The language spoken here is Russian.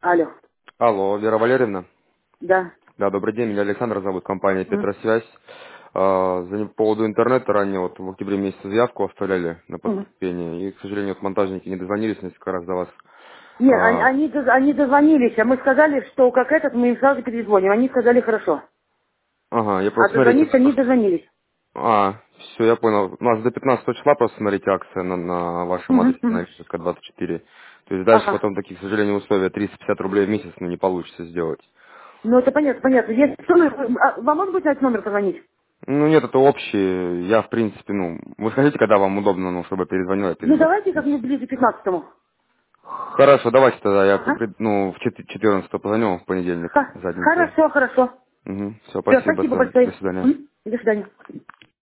Алло. Алло, Вера Валерьевна. Да. Да, добрый день, меня Александр зовут, компания М, Петросвязь. По поводу интернета ранее, вот в октябре месяце заявку оставляли на м. поступление, и, к сожалению, вот монтажники не дозвонились несколько раз до вас. Нет, А, они дозвонились, а мы сказали, что как этот, мы им сразу перезвоним. Они сказали хорошо. ага, я А просто, смотрите, дозвониться не дозвонились. все, я понял. У нас до 15 числа просто, смотрите, акция на вашем Мгм, адресе, на мгм. Ильичевска 24. То есть дальше Ага. потом такие, к сожалению, условия 350 рублей в месяц, ну, не получится сделать. Ну, это понятно, понятно. Если что, вам можно будет на этот номер позвонить? Ну нет, это общий. Я, в принципе, ну, вы скажите, когда вам удобно, ну, чтобы перезвонил, я Ну, перезвоню. давайте как-нибудь ближе к 15-му. Хорошо, давайте тогда я, Ага. ну, в 14 позвоню вам в понедельник, задним числом. Хорошо, хорошо. Угу. Все, Все, спасибо, спасибо до большое. свидания. М, До свидания.